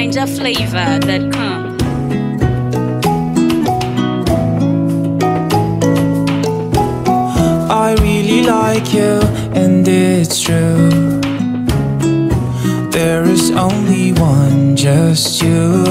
NinjaFlavor.com. I really like you, and it's true. There is only one, just you.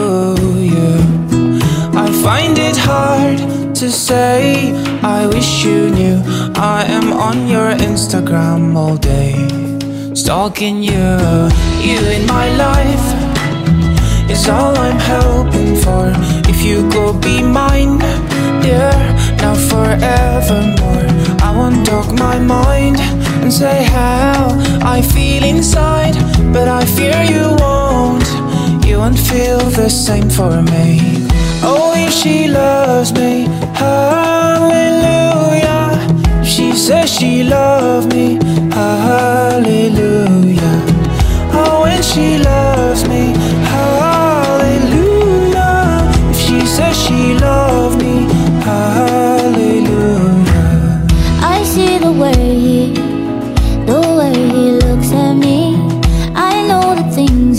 I find it hard to say, I wish you knew. I am on your Instagram all day, stalking you. You in my life is all I'm hoping for. If you go be mine, dear, now forevermore. I won't talk my mind and say how I feel inside, but I fear you won't feel the same for me. Oh, if she loves me, hallelujah. If she says she loves me, hallelujah. Oh, when she loves me, hallelujah. If she says she loves me, hallelujah. I see the way he looks at me. I know the things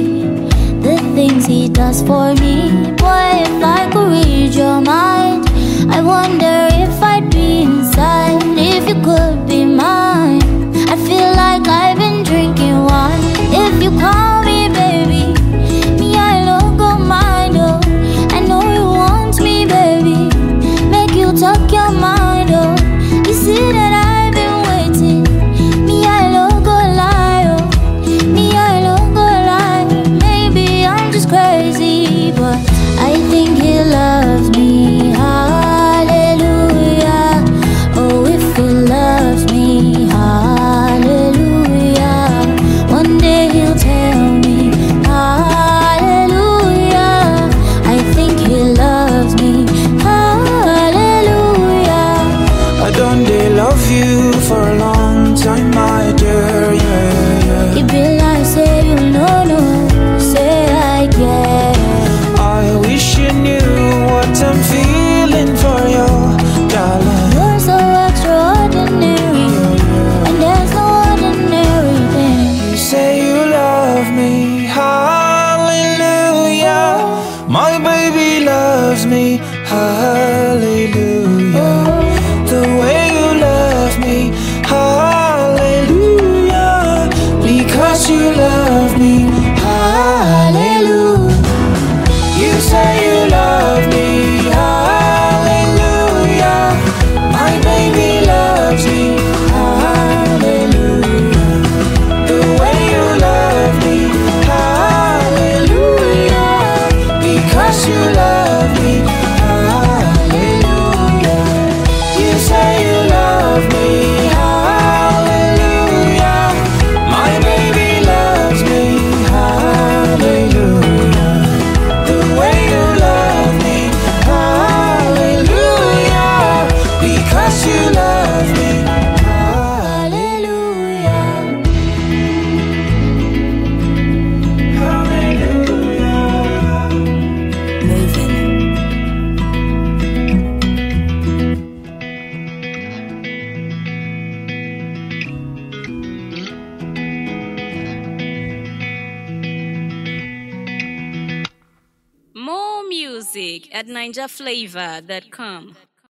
he does for me. Boy, if I could read your mind, I wonder if I'd be inside. If you could be mine, I feel like I've been drinking wine. If you call me baby, me I don't go mind. Oh, I know you want me, baby. Make you talk your mind. Oh, you see that I've been waiting. Me I don't go lie. Oh, me I don't go lie. Maybe I'm just crazy, but I think he loves me. Hallelujah. Oh, if he loves me, hallelujah. One day he'll tell me, hallelujah. I think he loves me, hallelujah. I done they love you for a long time, my dear, yeah. It be like say you know, no, say I get. I wish you knew what I'm feeling for you, darling. You're so extraordinary, and there's no ordinary thing. You say you love me, hallelujah. My baby loves me, hallelujah. The way you love me, hallelujah. Because you love me, hallelujah. You say you love me, hallelujah. My baby loves me, hallelujah. The way you love me, hallelujah. Because you love me, hallelujah. You say you love me, hallelujah. My baby loves me, hallelujah. The way you love me, hallelujah. Because you love me, hallelujah. Hallelujah. Moving. More music at NinjaFlavor.com.